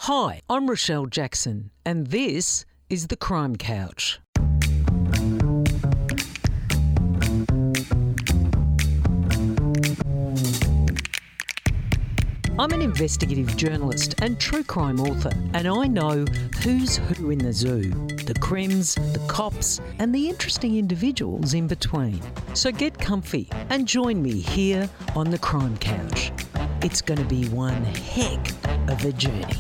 Hi, I'm Rochelle Jackson, and this is The Crime Couch. I'm an investigative journalist and true crime author, and I know who's who in the zoo, the crims, the cops, and the interesting individuals in between. So get comfy and join me here on The Crime Couch. It's going to be one heck of a journey.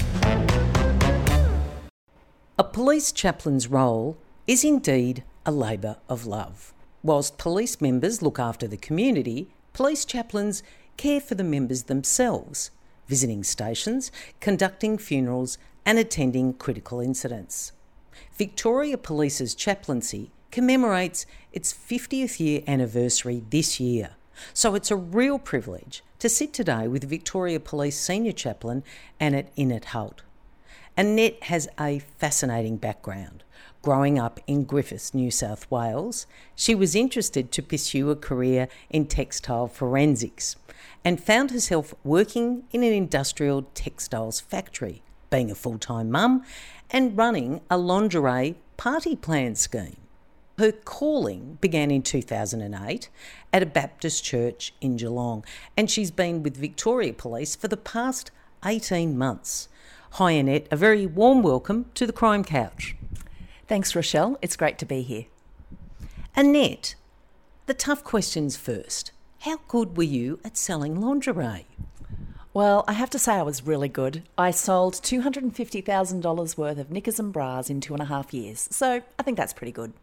A police chaplain's role is indeed a labour of love. Whilst police members look after the community, police chaplains care for the members themselves, visiting stations, conducting funerals and attending critical incidents. Victoria Police's chaplaincy commemorates its 50th year anniversary this year, so it's a real privilege to sit today with Victoria Police Senior Chaplain Annette Innitt-Hult. Annette has a fascinating background. Growing up in Griffith, New South Wales, she was interested to pursue a career in textile forensics and found herself working in an industrial textiles factory, being a full-time mum and running a lingerie party plan scheme. Her calling began in 2008 at a Baptist church in Geelong, and she's been with Victoria Police for the past 18 months. Hi Annette, a very warm welcome to the Crime Couch. Thanks, Rochelle. It's great to be here. Annette, the tough questions first. How good were you at selling lingerie? Well, I have to say I was really good. I sold $250,000 worth of knickers and bras in 2.5 years, so I think that's pretty good.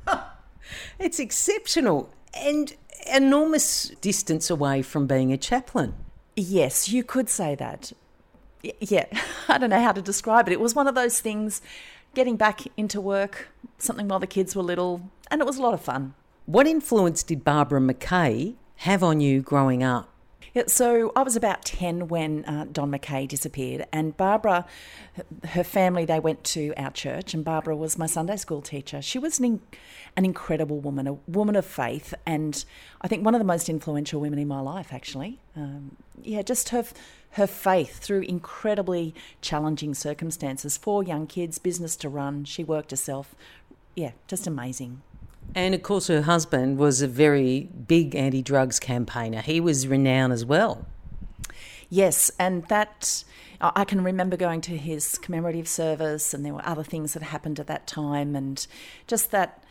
It's exceptional and enormous distance away from being a chaplain. Yes, you could say that. Yeah, I don't know how to describe it. It was one of those things, getting back into work, something while the kids were little, and it was a lot of fun. What influence did Barbara McKay have on you growing up? Yeah, so I was about 10 when Don McKay disappeared, and Barbara, her family, they went to our church, and Barbara was my Sunday school teacher. She was an incredible woman, a woman of faith, and I think one of the most influential women in my life, actually. Just her faith through incredibly challenging circumstances. 4 young kids, business to run, she worked herself. Yeah, just amazing. And of course her husband was a very big anti-drugs campaigner. He was renowned as well. Yes, and that I can remember going to his commemorative service, and there were other things that happened at that time, and just that,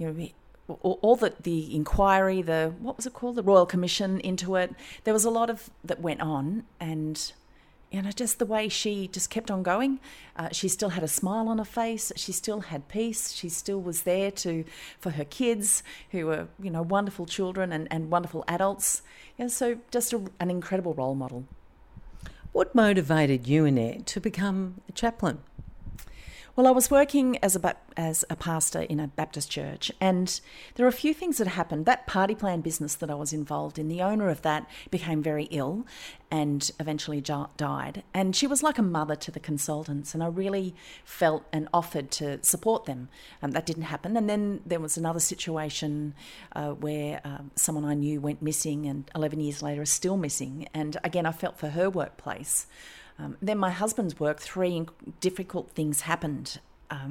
all the inquiry, the Royal Commission into it. There was a lot of that went on, and just the way she just kept on going. She still had a smile on her face. She still had peace. She still was there for her kids, who were wonderful children and wonderful adults. So just an incredible role model. What motivated you, Annette, to become a chaplain? Well, I was working as a pastor in a Baptist church, and there are a few things that happened. That party plan business that I was involved in, the owner of that became very ill and eventually died. And she was like a mother to the consultants, and I really felt and offered to support them. That didn't happen. And then there was another situation where someone I knew went missing, and 11 years later is still missing. And again, I felt for her workplace. Then my husband's work, 3 difficult things happened.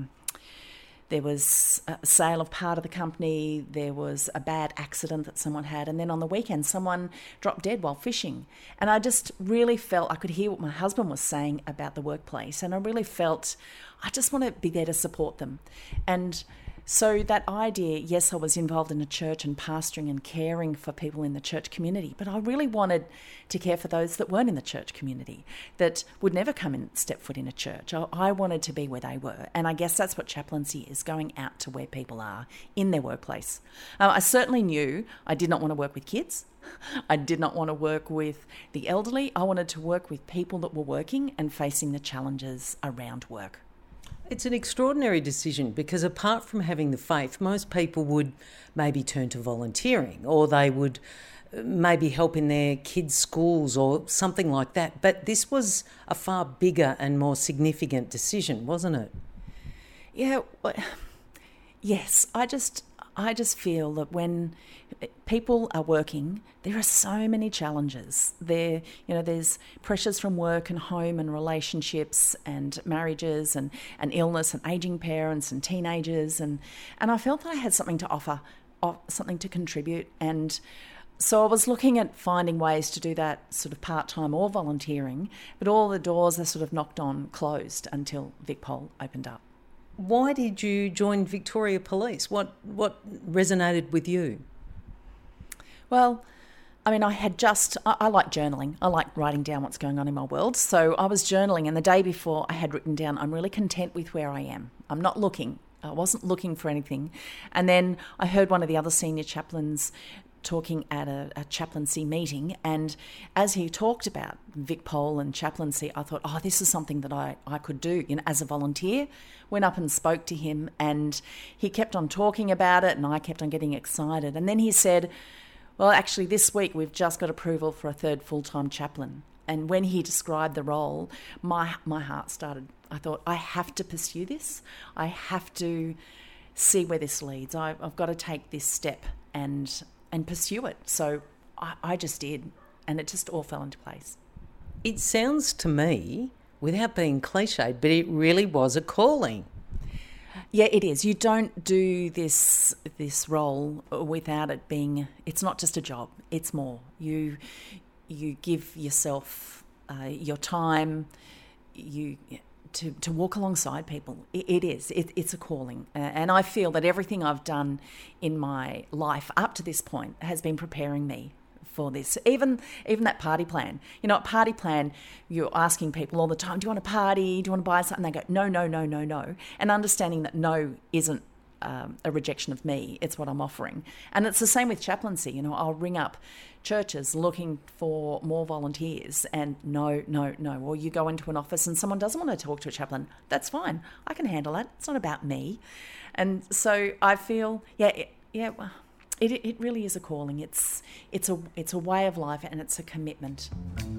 There was a sale of part of the company, there was a bad accident that someone had, and then on the weekend someone dropped dead while fishing. And I just really felt I could hear what my husband was saying about the workplace, and I really felt I just want to be there to support them. And so that idea, yes, I was involved in a church and pastoring and caring for people in the church community, but I really wanted to care for those that weren't in the church community, that would never come and step foot in a church. I wanted to be where they were, and I guess that's what chaplaincy is, going out to where people are in their workplace. I certainly knew I did not want to work with kids. I did not want to work with the elderly. I wanted to work with people that were working and facing the challenges around work. It's an extraordinary decision because apart from having the faith, most people would maybe turn to volunteering, or they would maybe help in their kids' schools or something like that. But this was a far bigger and more significant decision, wasn't it? Yeah, yes. I just feel that when people are working, there are so many challenges. There's pressures from work and home and relationships and marriages and illness and ageing parents and teenagers. And I felt that I had something to offer, something to contribute. And so I was looking at finding ways to do that sort of part-time or volunteering, but all the doors are sort of knocked on closed until VicPol opened up. Why did you join Victoria Police? What resonated with you? Well, I mean, I like journaling. I like writing down what's going on in my world. So I was journaling, and the day before I had written down, I'm really content with where I am. I'm not looking. I wasn't looking for anything. And then I heard one of the other senior chaplains talking at a chaplaincy meeting, and as he talked about VicPol and chaplaincy, I thought, this is something that I could do, as a volunteer. Went up and spoke to him, and he kept on talking about it, and I kept on getting excited. And then he said, well, actually this week we've just got approval for a third full-time chaplain. And when he described the role, my heart started. I thought, I have to pursue this. I have to see where this leads. I've got to take this step and pursue it. So I just did, and it just all fell into place. It sounds to me, without being cliched, but it really was a calling. Yeah, it is. You don't do this role without it being, it's not just a job, it's more. You give yourself your time, to walk alongside people. It's a calling. And I feel that everything I've done in my life up to this point has been preparing me for this. Even that party plan. At party plan, you're asking people all the time, do you want a party? Do you want to buy something? They go, no, no, no, no, no. And understanding that no isn't a rejection of me, it's what I'm offering. And it's the same with chaplaincy. I'll ring up churches looking for more volunteers, and no. Or you go into an office and someone doesn't want to talk to a chaplain. That's fine. I can handle that. It's not about me. And so I feel, it really is a calling. It's a way of life, and it's a commitment.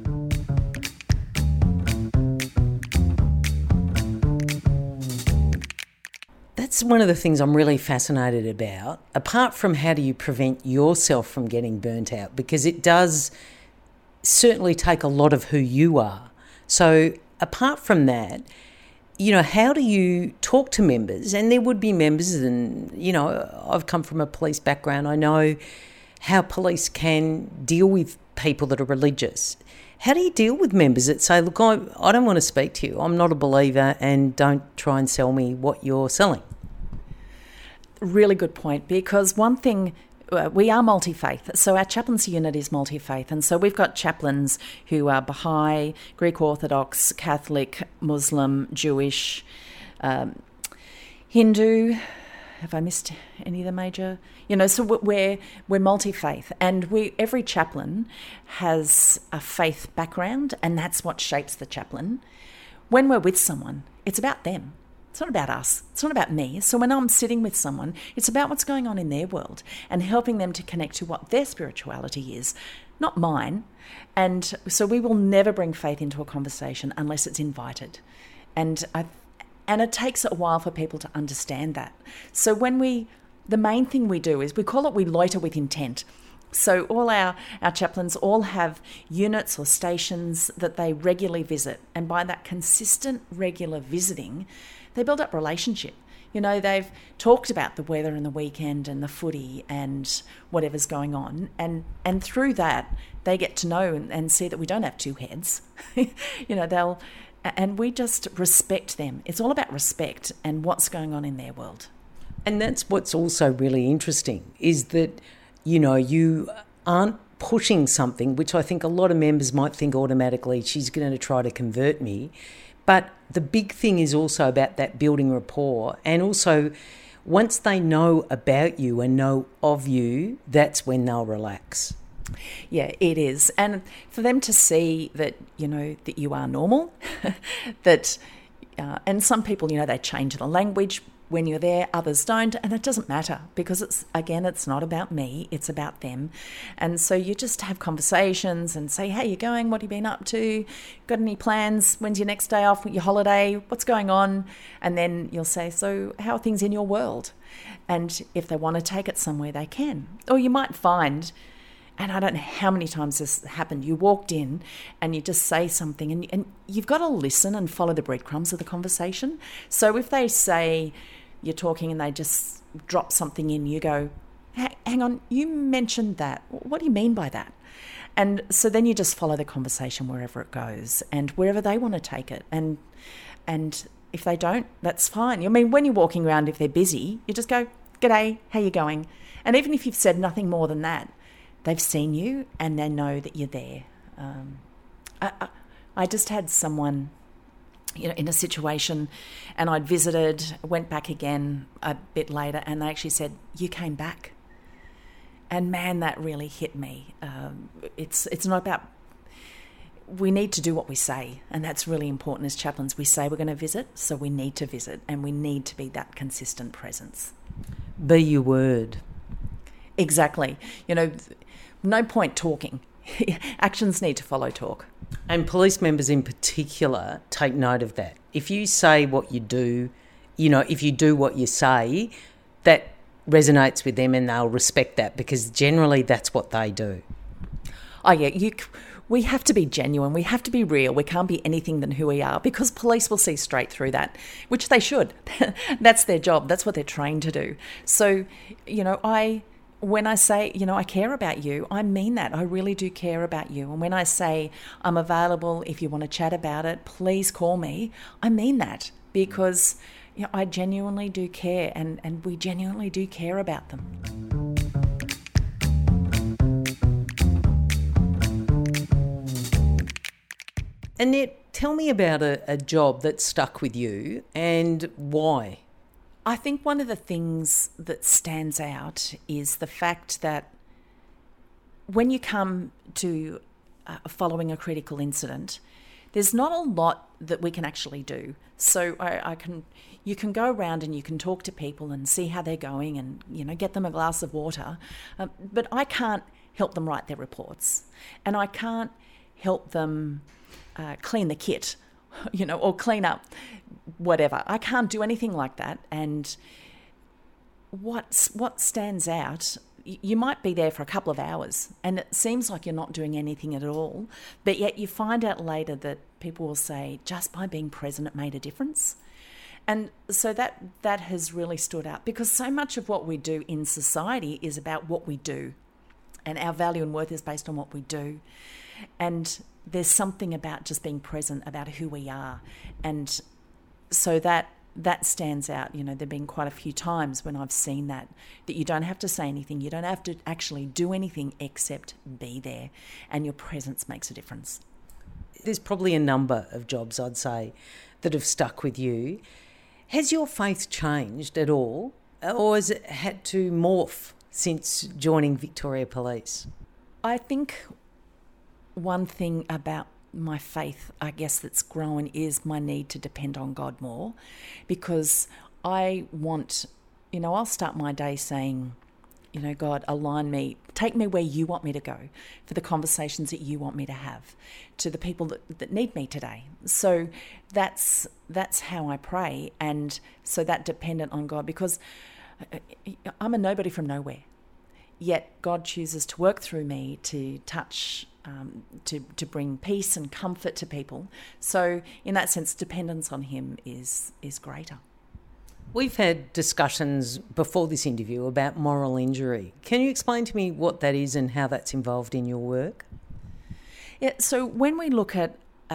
That's one of the things I'm really fascinated about, apart from how do you prevent yourself from getting burnt out, because it does certainly take a lot of who you are. So apart from that, how do you talk to members? And there would be members, and, I've come from a police background. I know how police can deal with people that are religious. How do you deal with members that say, look, I don't want to speak to you. I'm not a believer, and don't try and sell me what you're selling? Really good point, because one thing, we are multi-faith, so our chaplaincy unit is multi-faith, and so we've got chaplains who are Baha'i, Greek Orthodox, Catholic, Muslim, Jewish, Hindu. Have I missed any of the major? So we're multi-faith, and every chaplain has a faith background, and that's what shapes the chaplain. When we're with someone, it's about them. It's not about us. It's not about me. So when I'm sitting with someone, it's about what's going on in their world and helping them to connect to what their spirituality is, not mine. And so we will never bring faith into a conversation unless it's invited. And it takes a while for people to understand that. So the main thing we do is we loiter with intent. So all our chaplains all have units or stations that they regularly visit. And by that consistent, regular visiting, they build up relationship. They've talked about the weather and the weekend and the footy and whatever's going on. And through that, they get to know and see that we don't have two heads. And we just respect them. It's all about respect and what's going on in their world. And that's what's also really interesting, is that, you aren't pushing something, which I think a lot of members might think automatically, she's going to try to convert me. But the big thing is also about that building rapport. And also, once they know about you and know of you, that's when they'll relax. Yeah, it is. And for them to see that, that you are normal, that, and some people, they change the language, when you're there, others don't, and it doesn't matter because it's not about me, it's about them. And so you just have conversations and say, how you going? What have you been up to? Got any plans? When's your next day off? Your holiday? What's going on? And then you'll say, so how are things in your world? And if they want to take it somewhere, they can. Or you might find, and I don't know how many times this happened, you walked in and you just say something and you've got to listen and follow the breadcrumbs of the conversation. So if they say you're talking and they just drop something in, you go, hang on, you mentioned that. What do you mean by that? And so then you just follow the conversation wherever it goes and wherever they want to take it. And if they don't, that's fine. I mean, when you're walking around, if they're busy, you just go, g'day, how you going? And even if you've said nothing more than that, they've seen you and they know that you're there. I just had someone, in a situation, and I'd visited, went back again a bit later, and they actually said, you came back. And man, that really hit me. It's not about, we need to do what we say, and that's really important as chaplains. We say we're going to visit, so we need to visit, and we need to be that consistent presence. Be your word. Exactly. No point talking. Actions need to follow talk. And police members in particular take note of that. If you say what you do, if you do what you say, that resonates with them and they'll respect that because generally that's what they do. Oh, yeah. We have to be genuine. We have to be real. We can't be anything than who we are because police will see straight through that, which they should. That's their job. That's what they're trained to do. So, when I say, I care about you, I mean that. I really do care about you. And when I say I'm available if you want to chat about it, please call me, I mean that because I genuinely do care and we genuinely do care about them. Annette, tell me about a job that stuck with you and why. I think one of the things that stands out is the fact that when you come to following a critical incident, there's not a lot that we can actually do. So you can go around and you can talk to people and see how they're going and, get them a glass of water. But I can't help them write their reports and I can't help them clean the kit, or clean up whatever. I can't do anything like that. And what stands out, you might be there for a couple of hours and it seems like you're not doing anything at all, but yet you find out later that people will say, just by being present, it made a difference. And so that has really stood out because so much of what we do in society is about what we do and our value and worth is based on what we do. And there's something about just being present about who we are. And so that stands out. There have been quite a few times when I've seen that you don't have to say anything. You don't have to actually do anything except be there. And your presence makes a difference. There's probably a number of jobs, I'd say, that have stuck with you. Has your faith changed at all? Or has it had to morph since joining Victoria Police? I think one thing about my faith, I guess, that's grown is my need to depend on God more because I want, I'll start my day saying, God, align me, take me where you want me to go for the conversations that you want me to have to the people that need me today. So that's how I pray. And so that dependent on God because I'm a nobody from nowhere. Yet God chooses to work through me to touch, to bring peace and comfort to people. So in that sense, dependence on him is greater. We've had discussions before this interview about moral injury. Can you explain to me what that is and how that's involved in your work? Yeah, so when we look at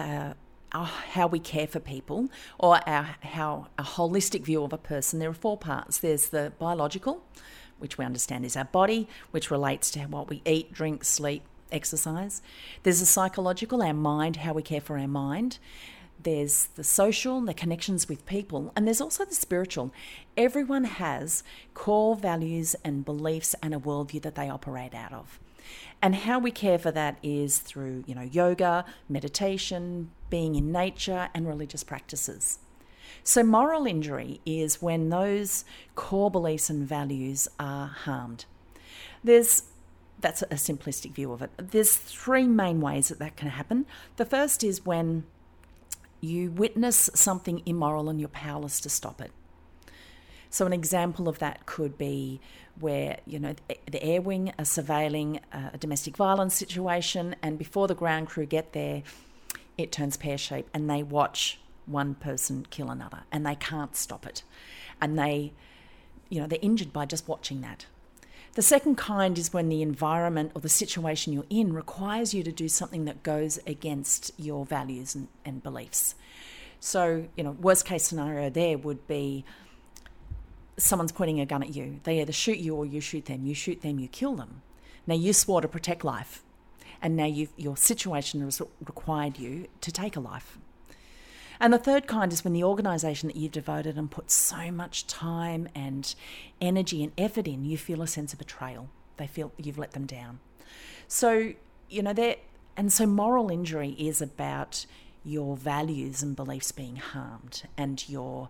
how we care for people or how a holistic view of a person, there are 4 parts. There's the biological, which we understand is our body, which relates to what we eat, drink, sleep, exercise. There's the psychological, our mind, how we care for our mind. There's the social, the connections with people, and there's also the spiritual. Everyone has core values and beliefs and a worldview that they operate out of. And how we care for that is through, yoga, meditation, being in nature, and religious practices. So moral injury is when those core beliefs and values are harmed. That's a simplistic view of it. There's three main ways that can happen. The first is when you witness something immoral and you're powerless to stop it. So an example of that could be where, the air wing are surveilling a domestic violence situation, and before the ground crew get there, it turns pear-shaped and they watch one person kill another and they can't stop it. And they're injured by just watching that. The second kind is when the environment or the situation you're in requires you to do something that goes against your values and beliefs. So, worst case scenario there would be someone's pointing a gun at you. They either shoot you or you shoot them. You shoot them, you kill them. Now, you swore to protect life, and now your situation has required you to take a life. And the third kind is when the organisation that you've devoted and put so much time and energy and effort in, you feel a sense of betrayal. They feel you've let them down. So, so moral injury is about your values and beliefs being harmed, and you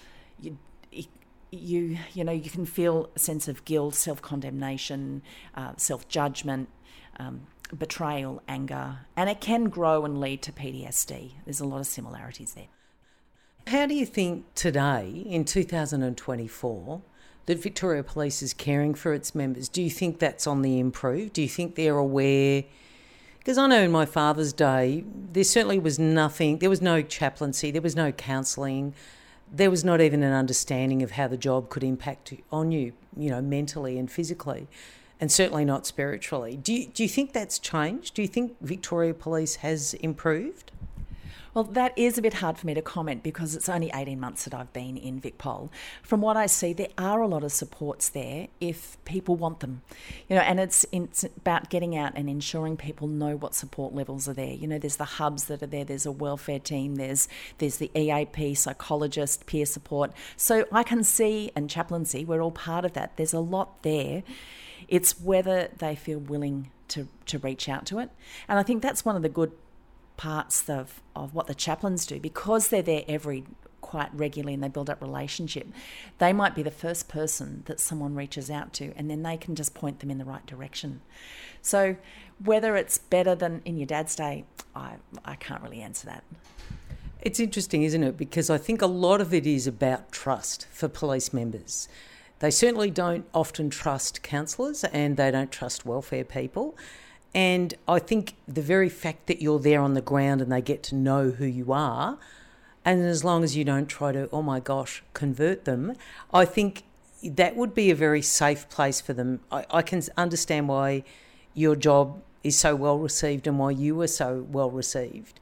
can feel a sense of guilt, self-condemnation, self-judgment, betrayal, anger, and it can grow and lead to PTSD. There's a lot of similarities there. How do you think today, in 2024, that Victoria Police is caring for its members? Do you think that's on the improve? Do you think they're aware? Because I know in my father's day, there certainly was nothing, there was no chaplaincy, there was no counselling, there was not even an understanding of how the job could impact on you, mentally and physically, and certainly not spiritually. Do you think that's changed? Do you think Victoria Police has improved? Well, that is a bit hard for me to comment because it's only 18 months that I've been in VicPol. From what I see, there are a lot of supports there if people want them. And it's about getting out and ensuring people know what support levels are there. There's the hubs that are there, there's a welfare team, there's the EAP, psychologist, peer support. So I can see, and chaplaincy, we're all part of that. There's a lot there. It's whether they feel willing to reach out to it. And I think that's one of the good parts of what the chaplains do, because they're there quite regularly and they build up relationship. They might be the first person that someone reaches out to, and then they can just point them in the right direction. So whether it's better than in your dad's day, I can't really answer that. It's interesting, isn't it? Because I think a lot of it is about trust for police members. They certainly don't often trust counsellors and they don't trust welfare people. And I think the very fact that you're there on the ground and they get to know who you are, and as long as you don't try to, convert them, I think that would be a very safe place for them. I can understand why your job is so well received and why you were so well received.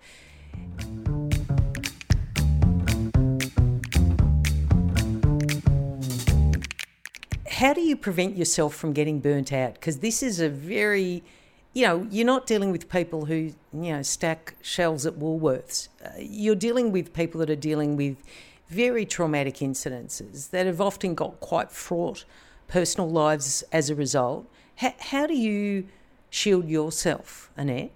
How do you prevent yourself from getting burnt out? Because this is a very... you're not dealing with people who, stack shelves at Woolworths. You're dealing with people that are dealing with very traumatic incidences that have often got quite fraught personal lives as a result. How do you shield yourself, Annette?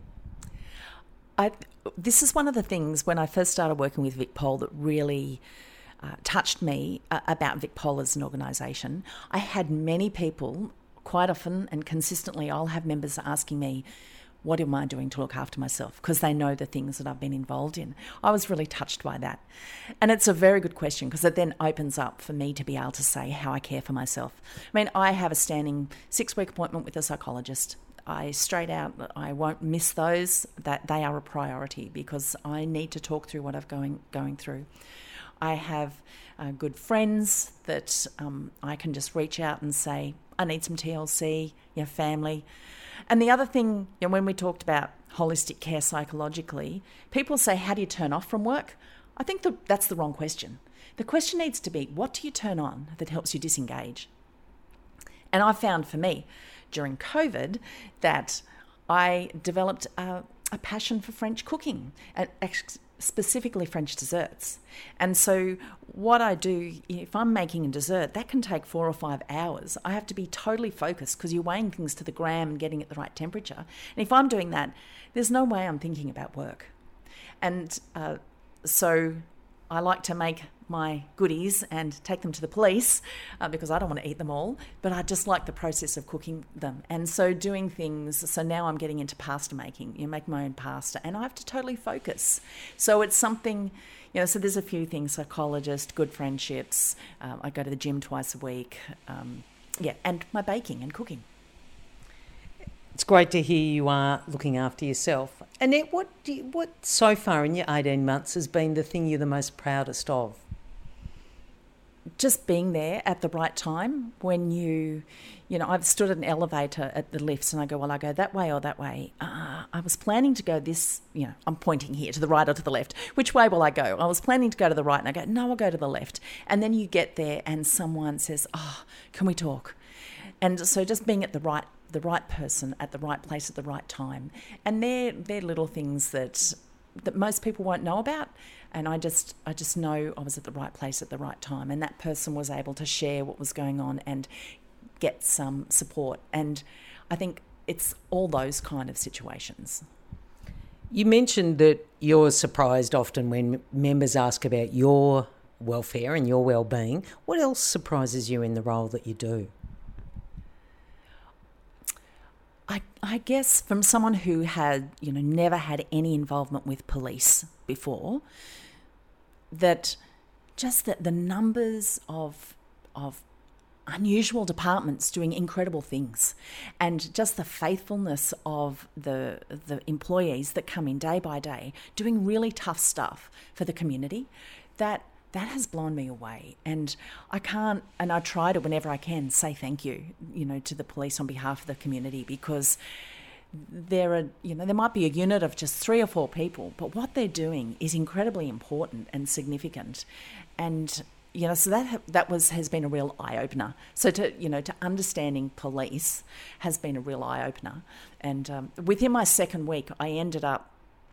This is one of the things when I first started working with VicPol that really touched me about VicPol as an organisation. I had many people... Quite often and consistently, I'll have members asking me, what am I doing to look after myself? Because they know the things that I've been involved in. I was really touched by that. And it's a very good question because it then opens up for me to be able to say how I care for myself. I have a standing 6-week appointment with a psychologist. I won't miss those, that they are a priority because I need to talk through what I've going through. I have good friends that I can just reach out and say, I need some TLC, family. And the other thing, when we talked about holistic care psychologically, people say, how do you turn off from work? I think that's the wrong question. The question needs to be, what do you turn on that helps you disengage? And I found for me, during COVID, that I developed a passion for French cooking, specifically French desserts. And so what I do, if I'm making a dessert, that can take 4 or 5 hours. I have to be totally focused because you're weighing things to the gram and getting it the right temperature. And if I'm doing that, there's no way I'm thinking about work. And so I like to make my goodies and take them to the police because I don't want to eat them all, but I just like the process of cooking them. And so doing things, so now I'm getting into pasta making, make my own pasta, and I have to totally focus. So it's something, so there's a few things: psychologist, good friendships, I go to the gym twice a week, and my baking and cooking. It's great to hear you are looking after yourself. Annette, what so far in your 18 months has been the thing you're the most proudest of? Just being there at the right time when I've stood at an elevator at the lifts and I go that way or that way. I was planning to go this, I'm pointing here to the right or to the left. Which way will I go? I was planning to go to the right and I go, no, I'll go to the left. And then you get there and someone says, can we talk? And so just being at the right person at the right place at the right time. And they're little things that most people won't know about. And I just know I was at the right place at the right time. And that person was able to share what was going on and get some support. And I think it's all those kind of situations. You mentioned that you're surprised often when members ask about your welfare and your well-being. What else surprises you in the role that you do? I guess from someone who had, never had any involvement with police before, that the numbers of unusual departments doing incredible things, and just the faithfulness of the employees that come in day by day doing really tough stuff for the community, that has blown me away. And I try to, whenever I can, say thank you, to the police on behalf of the community, because there might be a unit of just 3 or 4 people, but what they're doing is incredibly important and significant. And, so that has been a real eye-opener. So to understanding police has been a real eye-opener. And within my second week, I ended up,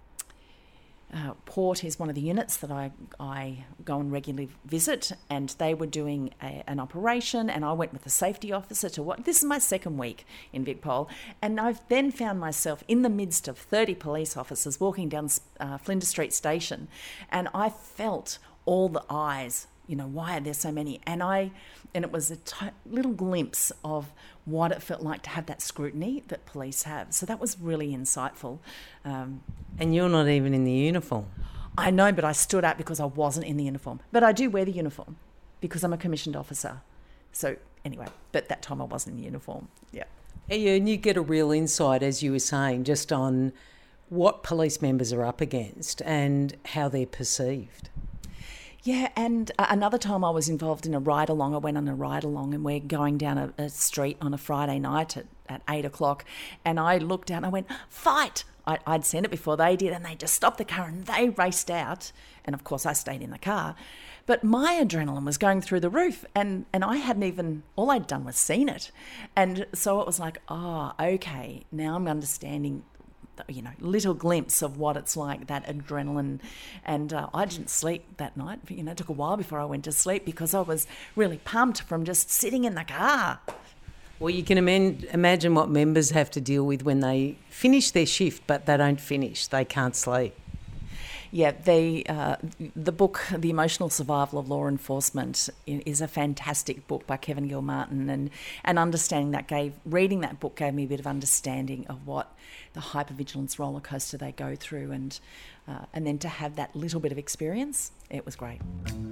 Port is one of the units that I go and regularly visit, and they were doing an operation, and I went with the safety officer to what. This is my second week in VicPol, and I've then found myself in the midst of 30 police officers walking down Flinders Street Station, and I felt all the eyes. Why are there so many? And it was a little glimpse of what it felt like to have that scrutiny that police have. So that was really insightful. And you're not even in the uniform. I know, but I stood out because I wasn't in the uniform. But I do wear the uniform because I'm a commissioned officer. So anyway, but that time I wasn't in the uniform. Yeah. And you get a real insight, as you were saying, just on what police members are up against and how they're perceived. Yeah, and another time I was involved in a ride-along. I went on a ride-along and we're going down a street on a Friday night at 8 o'clock, and I looked out and I went, fight! I'd seen it before they did, and they just stopped the car and they raced out. And, of course, I stayed in the car. But my adrenaline was going through the roof, and I hadn't even, all I'd done was seen it. And so it was like, okay, now I'm understanding little glimpse of what it's like, that adrenaline. And I didn't sleep that night. It took a while before I went to sleep because I was really pumped from just sitting in the car. Well, you can imagine what members have to deal with when they finish their shift, but they don't finish. They can't sleep. Yeah, the book, The Emotional Survival of Law Enforcement, is a fantastic book by Kevin Gilmartin, and reading that book gave me a bit of understanding of what the hypervigilance roller coaster they go through, and then to have that little bit of experience, it was great.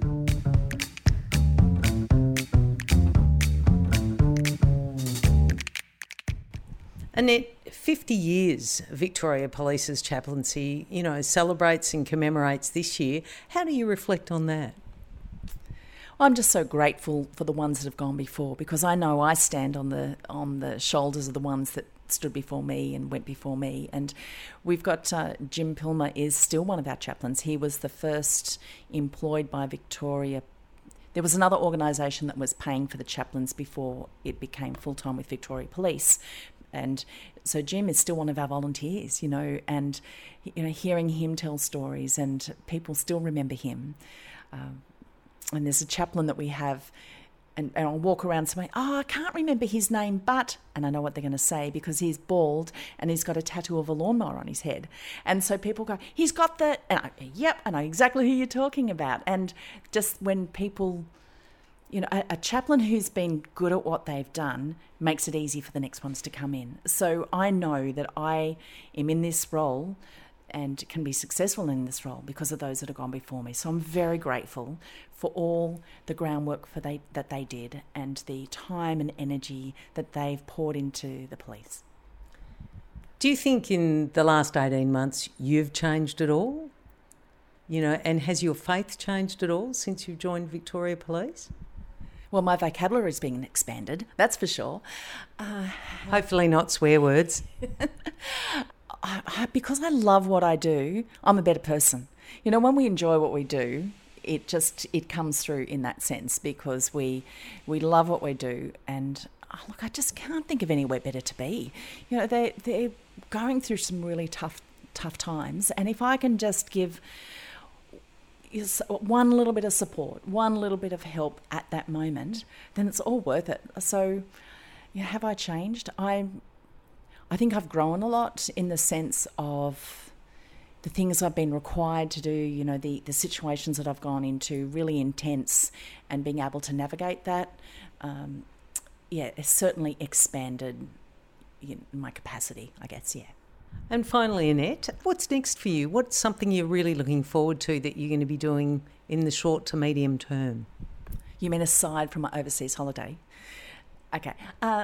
Annette, 50 years Victoria Police's chaplaincy, celebrates and commemorates this year. How do you reflect on that? Well, I'm just so grateful for the ones that have gone before, because I know I stand on the shoulders of the ones that stood before me and went before me. And we've got Jim Pilmer is still one of our chaplains. He was the first employed by Victoria. There was another organisation that was paying for the chaplains before it became full-time with Victoria Police. And so Jim is still one of our volunteers, and, hearing him tell stories, and people still remember him. And there's a chaplain that we have and I'll walk around somewhere, I can't remember his name, but, and I know what they're going to say because he's bald and he's got a tattoo of a lawnmower on his head. And so people go, he's got that, and yep, I know exactly who you're talking about. And just when people, a chaplain who's been good at what they've done makes it easy for the next ones to come in. So I know that I am in this role and can be successful in this role because of those that have gone before me. So I'm very grateful for all the groundwork that they did and the time and energy that they've poured into the police. Do you think in the last 18 months you've changed at all? And has your faith changed at all since you've joined Victoria Police? Well, my vocabulary is being expanded, that's for sure. Hopefully not swear words. Because I love what I do, I'm a better person. When we enjoy what we do, it comes through in that sense because we love what we do. And look, I just can't think of anywhere better to be. They're going through some really tough times. And if I can just give one little bit of support, one little bit of help at that moment, then it's all worth it. So, have I changed? I think I've grown a lot in the sense of the things I've been required to do, the situations that I've gone into, really intense, and being able to navigate that. It's certainly expanded my capacity, I guess, yeah. And finally, Annette, what's next for you? What's something you're really looking forward to that you're going to be doing in the short to medium term? You mean aside from my overseas holiday? Okay.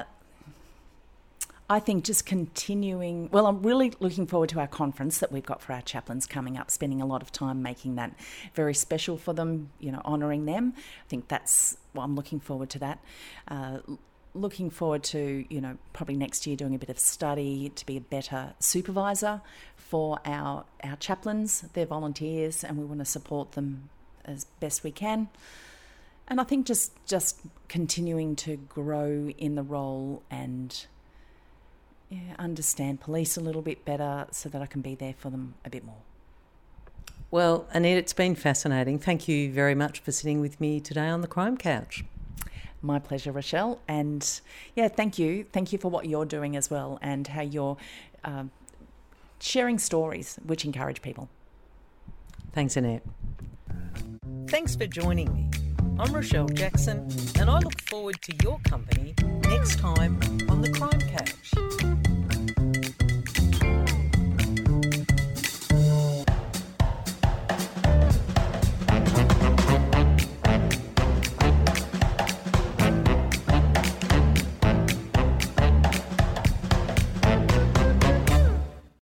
I think just continuing, well, I'm really looking forward to our conference that we've got for our chaplains coming up, spending a lot of time making that very special for them, honouring them. I think that's what I'm looking forward to that. Looking forward to, probably next year doing a bit of study to be a better supervisor for our chaplains. They're volunteers and we want to support them as best we can. And I think just continuing to grow in the role and understand police a little bit better so that I can be there for them a bit more. Well, Annette, it's been fascinating. Thank you very much for sitting with me today on the Crime Couch. My pleasure, Rochelle. And thank you. Thank you for what you're doing as well and how you're sharing stories which encourage people. Thanks, Annette. Thanks for joining me. I'm Rochelle Jackson and I look forward to your company next time on the Crime Couch.